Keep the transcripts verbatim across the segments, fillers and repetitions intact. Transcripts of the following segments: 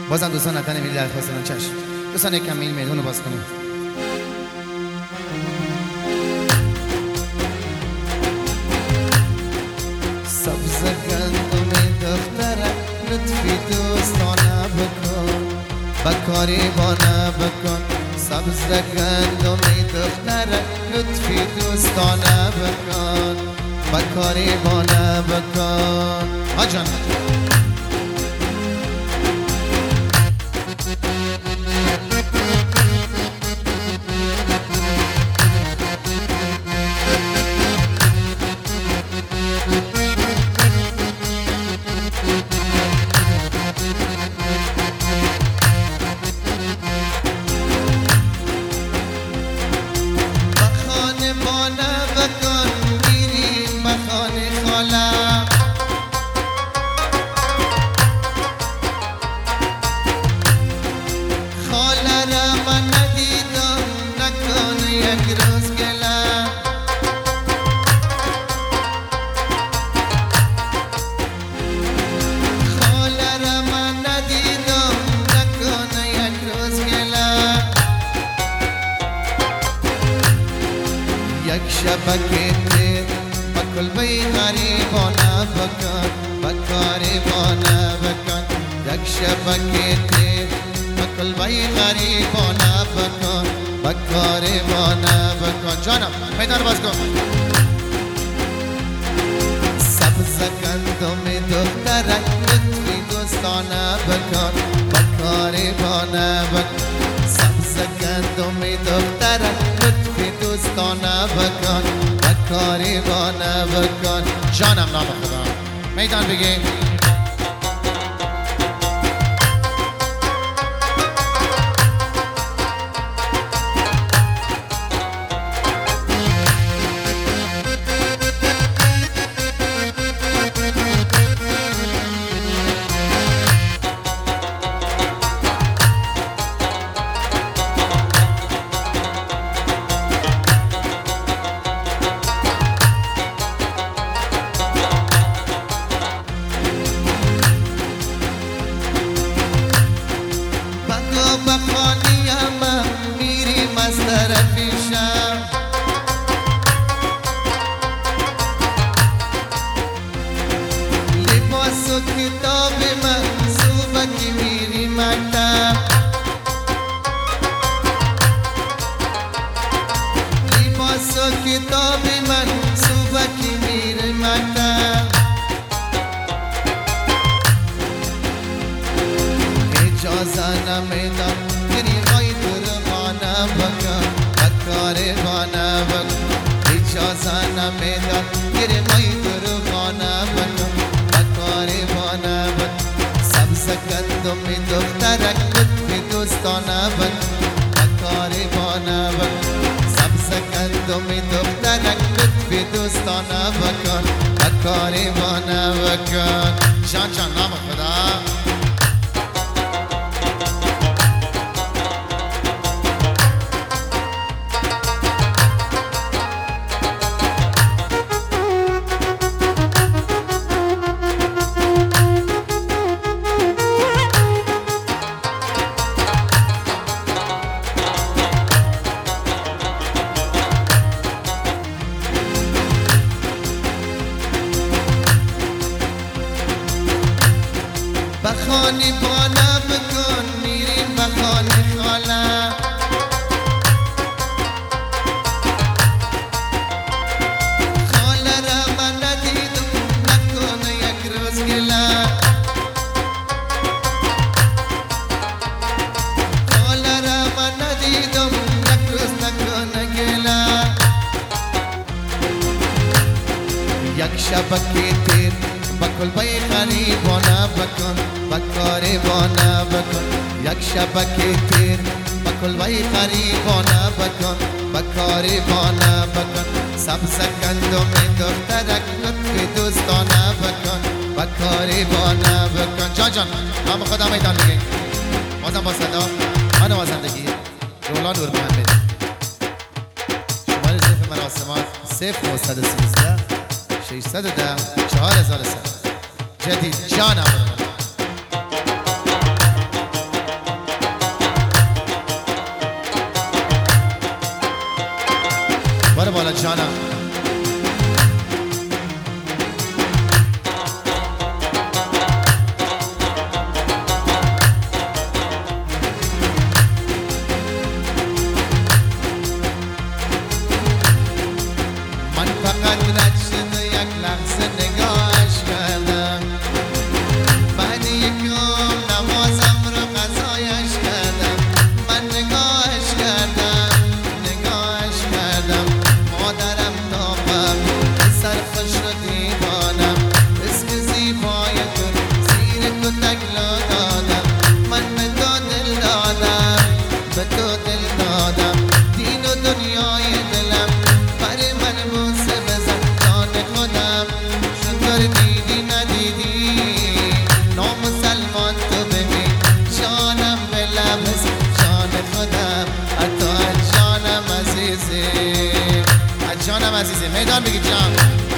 بازم دوستان نتن میلی درخواست دارن. چشم دوستان یک کم میل میدون رو باز کنیم. سبز گندم دخترک لطفی دوستانه بکن بکاری بانه بکن. سبز گندم دخترک لطفی دوستانه بکن بکاری بانه بکن. آجان شبکه بکل بی غریبانه بکن بکاریبانه بکن. یک شبکه بکل بی غریبانه بکن بکاریبانه بکن. جانم میدان باز کن. سبز گندم دخترک لطفی دوستانه بکن بکاریبانه بکن. سبز گندم دخترک لطفی دوستانه بکن بکاریبانه بکن. جانم نام خدا میدان بگی. کتاب من صبح کی میری مکتب لباس و کتاب من صبح کی میری مکتب. اجازه نمیدم گری غای درمانه بکن بکاریبانه بکن. اجازه نمیدم گری غای درمانه بکن بکاریبانه بکن. سبز گندم دخترک لطفی دوستانه بکن بکاریبانه بکن. سبز گندم دخترک لطفی دوستانه بکن بکاریبانه بکن. جان جان نام خدا. بخانی بانه بکن میریم بخانی خاله. خاله را من ندیدم نکنه یک روز گله. خاله را من ندیدم یک روز نکنه گله. یک شبکه تیر بکل بی غریبانه بکن بکاریبانه بکن. یک شبکه تیر بکل بی غریبانه بکن بکاریبانه بکن. سبز گندم دخترک لطفی دوستانه بکن بکاریبانه بکن. جان جان نام خدا میدان بگین. بازم با صدا من وازندگی رولا نور محمد. شماره صفر مراسمات صفر نهصد و سیزده ششصد و ده چهار هزار و سه. جدید جانم جانم من فقط رد شده یک لحظه نگاهش کردم بعد یکم نمازم رو قضایش کردم من نگاهش کردم نگاهش کردم مادرم داغم پسر خوش رو دیوانم اسم زیبای تو زیر کتک لا دادم من به تو دل دادم به تو دل دادم دین و دنیای دلم برای من بوسه بزن جان خودم چطور دیدی ندیدی نامسلمان تو ببین جانم به لبس جان خودم حتی از جانم عزیزی از جانم عزیزی میدان بگی جان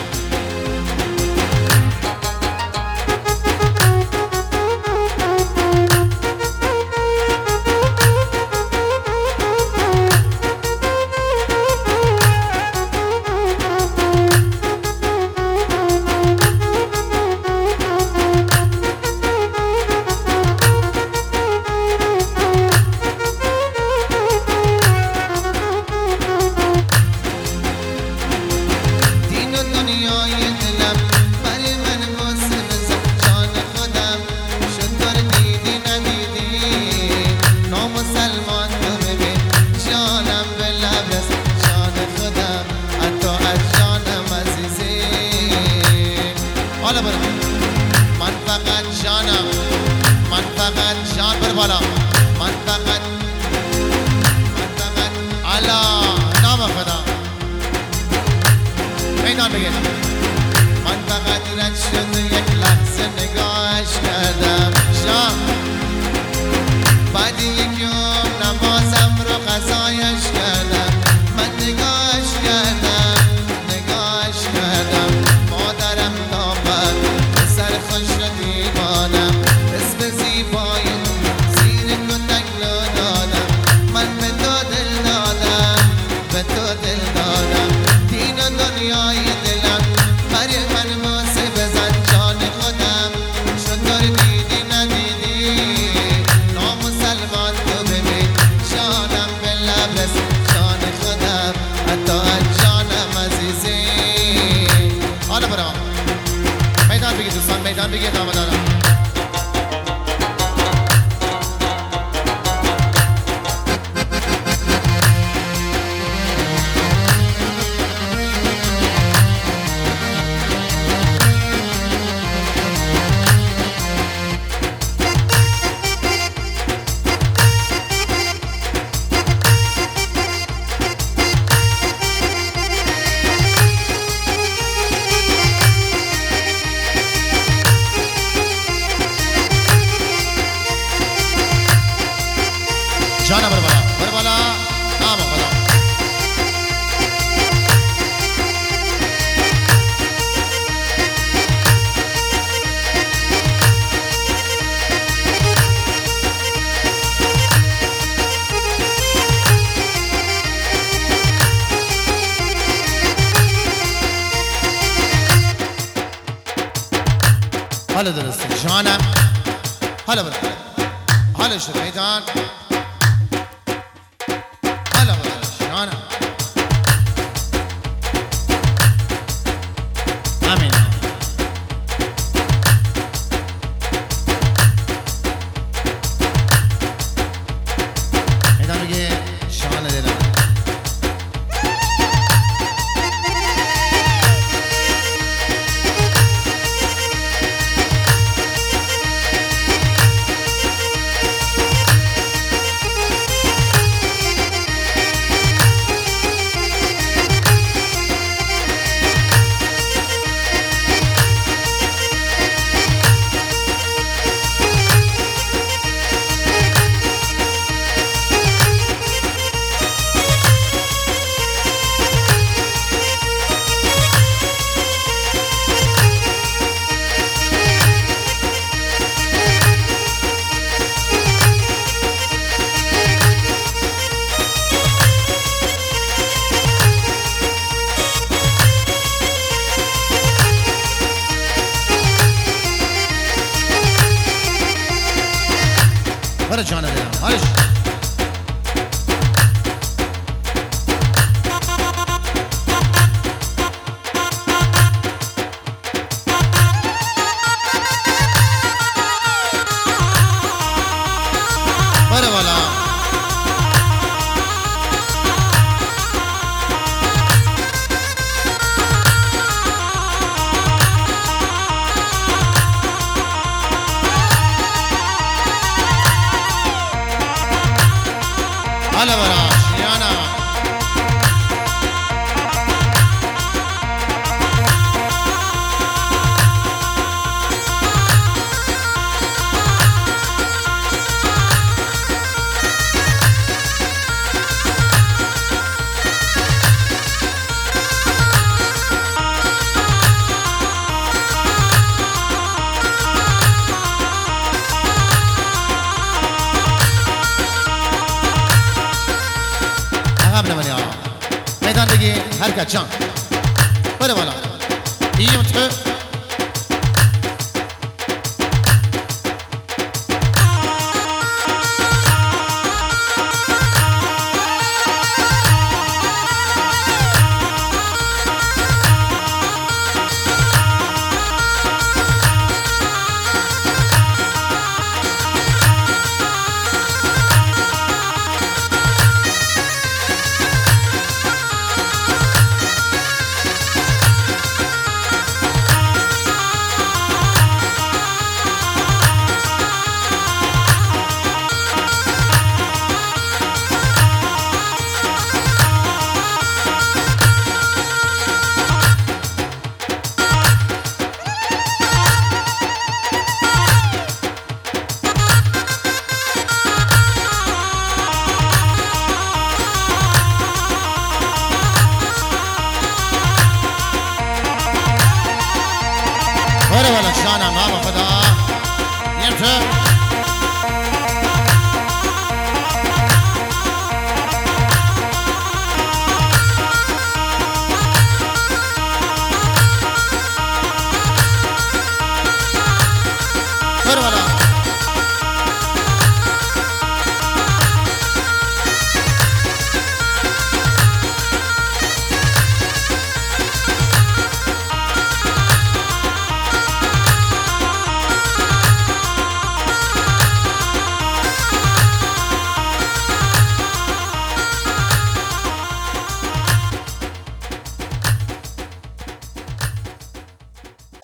حالا برو من فقط جانم من فقط جان بر بالا من فقط من فقط علا نام خدا میدان بگید من فقط رد شده یک لحظه نگاهش کردم جان بعد یکم نمازم رو قضایش کردم من نگاهش کردم نگاهش کردم مادرم داغم پسر خوش رو دیوانم اسم زیبای زیر کتک لا دادم من به تو دل دادم به تو دل دادم دین و دنیای دلم برای من بوسه بزن جان خودم چطور دیدی ندیدی نامسلمان تو ببین جانم به لبس جان خودم حتی از جانم عزیزی حالا برا میدان بگید دوستان میدان بگید آمدانم جانا بر بالا بر بالا نام خدا حالا درسته جانم حالا بر حالا شد میدان جانم آمین میدان بگه شان دلم برو جانه دلم آرش برو بالا هلا براش يانا قبل من يا میدان دیگه حرکت جان بره بالا این تو